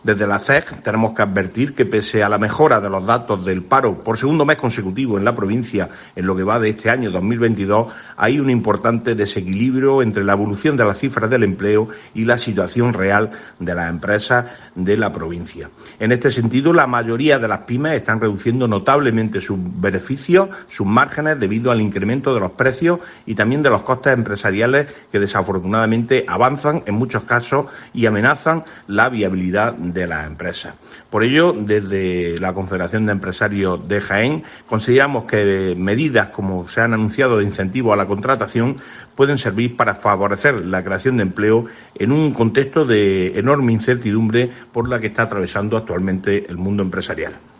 Desde la CEG tenemos que advertir que pese a la mejora de los datos del paro por segundo mes consecutivo en la provincia en lo que va de este año 2022, hay un importante desequilibrio entre la evolución de las cifras del empleo y la situación real de las empresas de la provincia. En este sentido, la mayoría de las pymes están reduciendo notablemente sus beneficios, sus márgenes, debido al incremento de los precios y también de los costes empresariales que desafortunadamente avanzan en muchos casos y amenazan la viabilidad de las empresas. Por ello, desde la Confederación de Empresarios de Jaén, consideramos que medidas como se han anunciado de incentivo a la contratación pueden servir para favorecer la creación de empleo en un contexto de enorme incertidumbre por la que está atravesando actualmente el mundo empresarial.